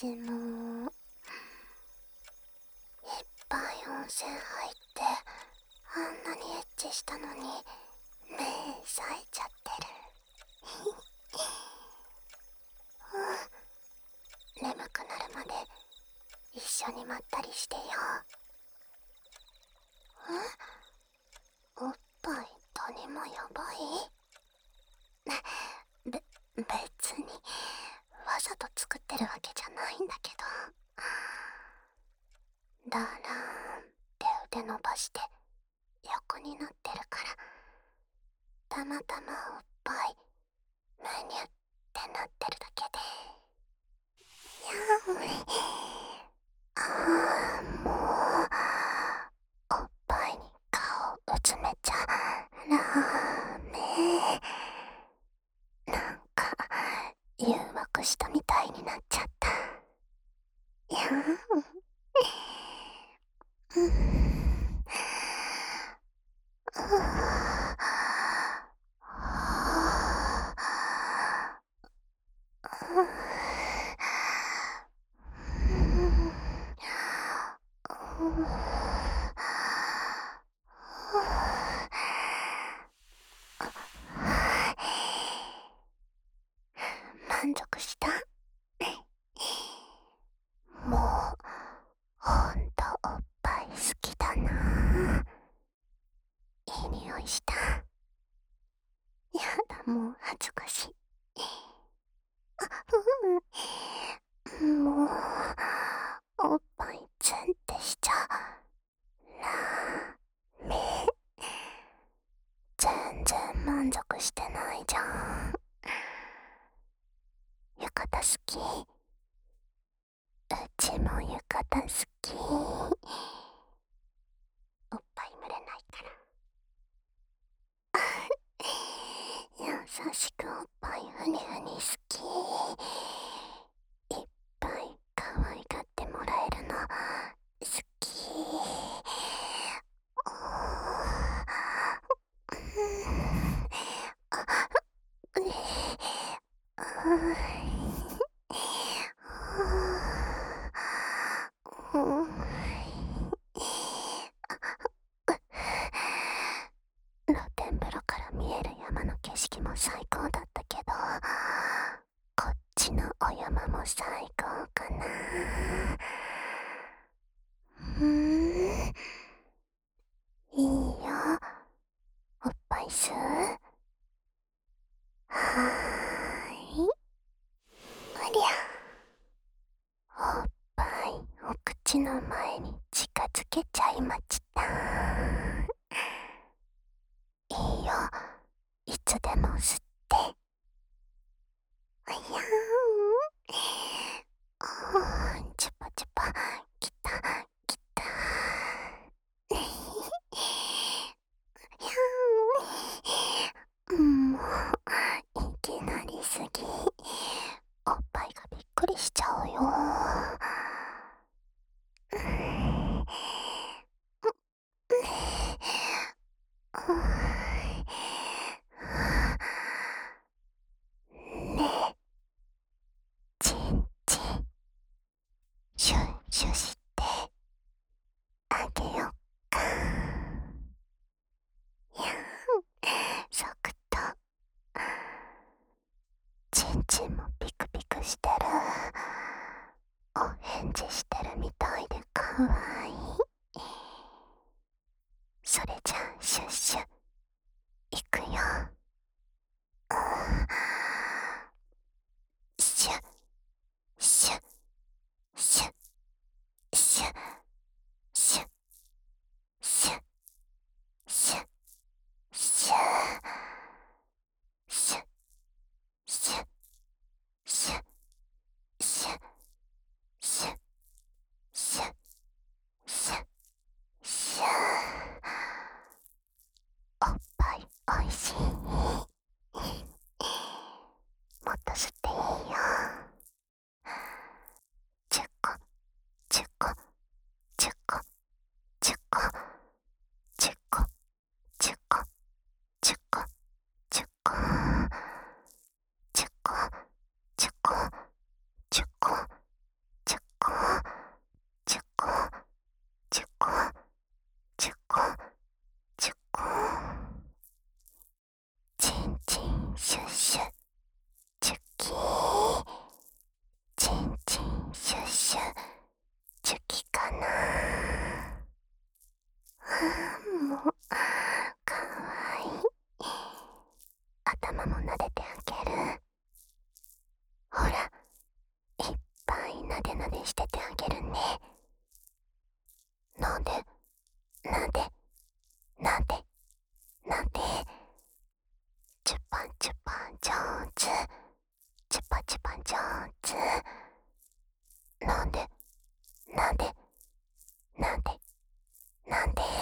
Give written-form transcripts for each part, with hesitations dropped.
私もいっぱい温泉入ってあんなにエッチしたのに目冴えちゃってる。眠くなるまで一緒にまったりしてよ。おっぱい谷もやばい？別にわざと作ってるわけじゃないんだけど。だらーんって腕伸ばして横になってるからたまたまおっぱいむにゅってなってるだけで。もうおっぱいに顔うつめちゃダメ。なんか誘惑したみたいになっちゃった。満足した？もうほんとおっぱい好きだな。いい匂いした。やだ、もう恥ずかしい。もうおっぱいツンってしちゃダメ。全然満足してないじゃん。浴衣好き？うちも浴衣好き。おっぱい蒸れないから優しくおっぱいふにふに好き。いっぱい可愛がってもらえるの好き。露天風呂から見える山の景色も最高だったけど、こっちのお山も最高かな。いいよ。おっぱい吸う？はーい。おりゃ。おっぱいお口の前に近づけちゃいました。いいよ。いつでも吸って。おやチュパチュパ。きたきた。もういきなりすぎ。おっぱいがびっくりしちゃうよ。ね、ちんちんシュッシュしてあげよっか。サクッと。ちんちんもピクピクしてる。お返事してるみたいでかわいい。それじゃあシュッシュいくよ。シュッシュッシュッシュッシュッシュッシュッシュッシュッシュッシュッシュッシュッシュッシュッシュッシュッ。おっぱいおいしい？もっと吸っていいよ。10個10個10個10個10個10個10個10個10個10個10個シュッシュチュキー、チンチンシュッシュチュキかな。もうかわいい。頭も撫でてあげる。ほら、いっぱい撫で撫でしててあげるね。撫で撫で撫で撫で、チュパチュパ上手、チュパチュパ上手。撫で撫で撫で撫で、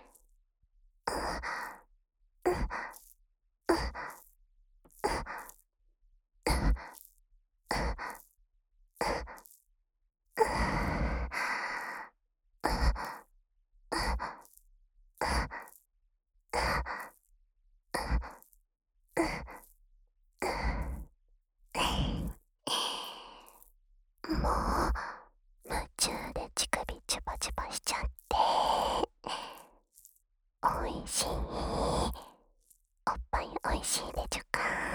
もう夢中で乳首チュパチュパしちゃって、おいしい、おっぱいおいしいでちゅか。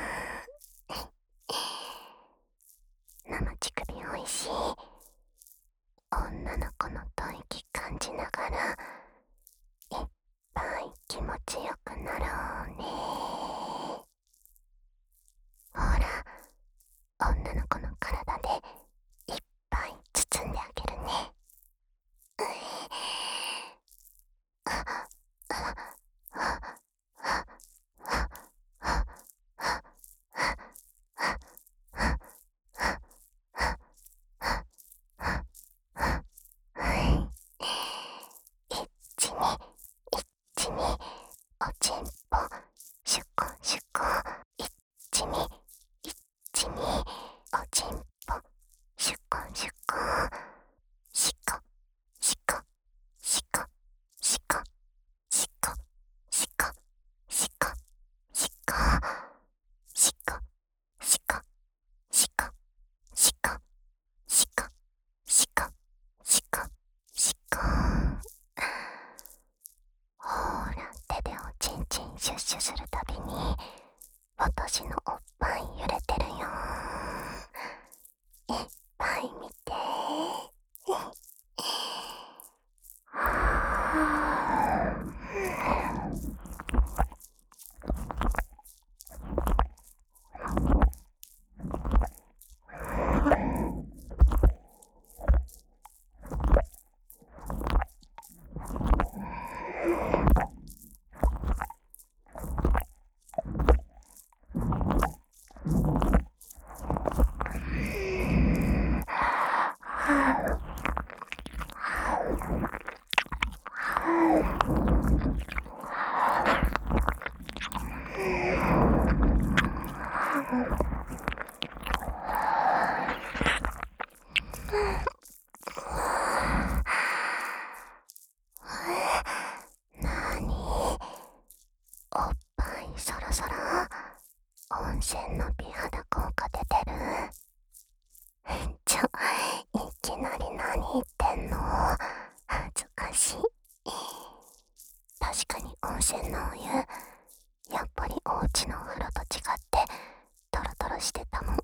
生乳首おいしい。女の子の吐息感じながらいっぱい気持ちよくなろうね。ほら、女の子の体でいっぱい包んであげるね。一に一におちんぽシュコシュコ、一に一におちんぽシュコシュコ、シコシコシコシコシコシコシコシコシコシコシコシコシコシコシコシコ。ほら、手でおちんちんシュッシュするたびに私のおっぱい揺れてるよ。いっぱい見て。なに、おっぱいそろそろ温泉の美肌効果出てる。いきなり何言ってんの、恥ずかしい。確かに温泉のお湯、やっぱりお家のお風呂と違ってトロトロしてたもん。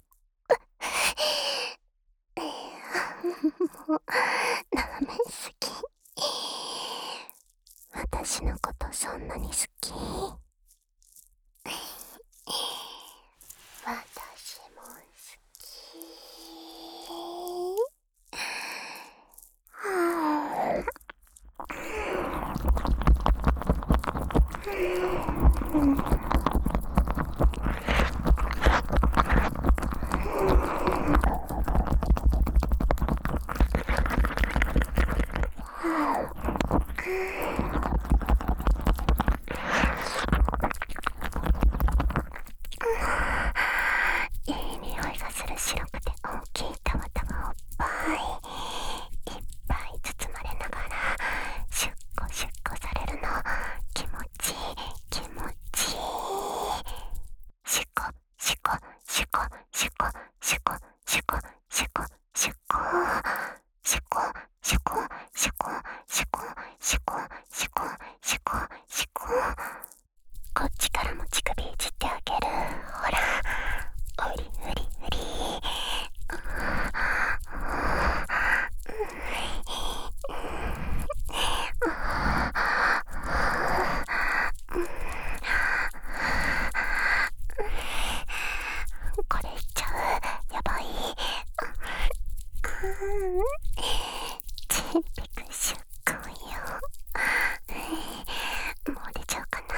もうダメすぎ。私のことそんなに好き？私も好き。いい匂いがする白くて大きいたまたまおっぱい、いっぱい包まれながらシュッコシュッコされるの気持ちいい気持ちいい。シュコシュコシュコシュコシュコシュコシュコシュコシュコシュコシュコシュコシュコシュコシュコシュコ。こっちからも乳首いじってあげる。ほら、 チーピク出航よ。もう出ちゃうかな。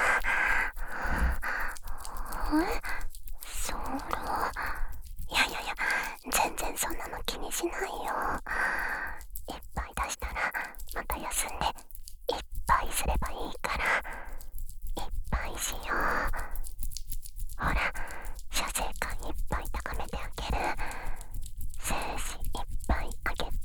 ソロ、いやいやいや、全然そんなの気にしないよ。いっぱい出したらまた休んでいっぱいすればいいから。いっぱいしよう。ほら、射精感いっぱい高めてあげる。精子いっぱいあげて。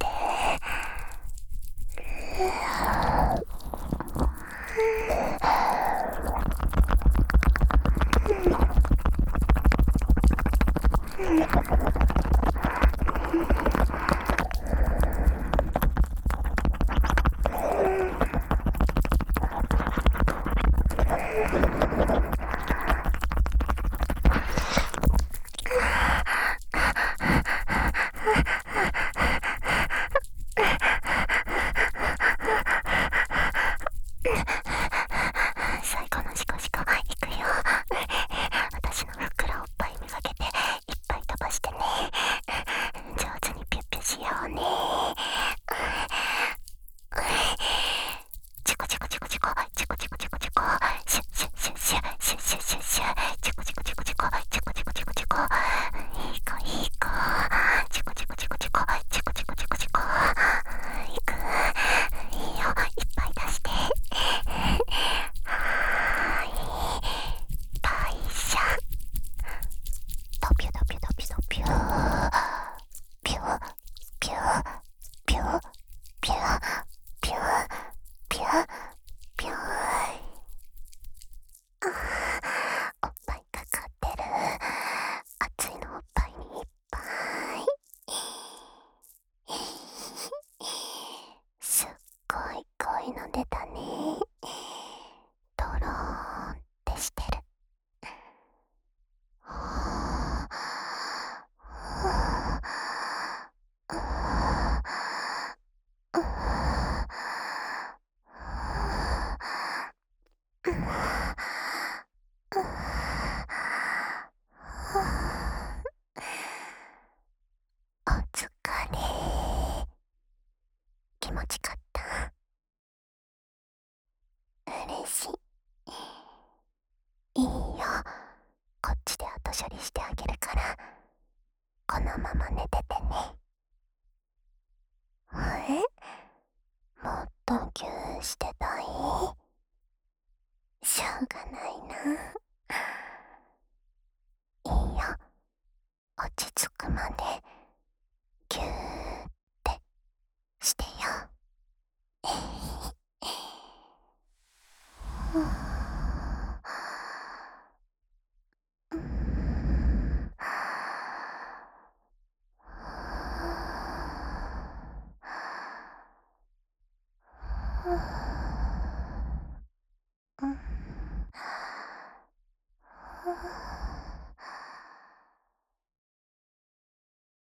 最後のシコシコいくよ。私のふくらおっぱいめがけていっぱい飛ばしてね。上手にピュッピュしようね。チコチコチコチコチコチコチコチコシュッシュッシュッシュッシュッシュッシュッシュッチコチコチコチコチコチコチコチコ、いい子いい子、チコチコチコチコチコチコチコチコ、いく、いいよ、いっぱい出して。はーい、代謝ドピュドピュドピュドピュピュピュピュピュピュピュピュピュ。おっぱいかかってる。熱いのおっぱいにいっぱい。すっごい濃いの出たね。ドローンってしてる。お疲れ。気持ちかった。嬉しい。いいよ。こっちで後処理してあげるから、このまま寝ててね。もっとギューしてたい。しょうがないな。いいよ。落ち着くまでギューってしてよ。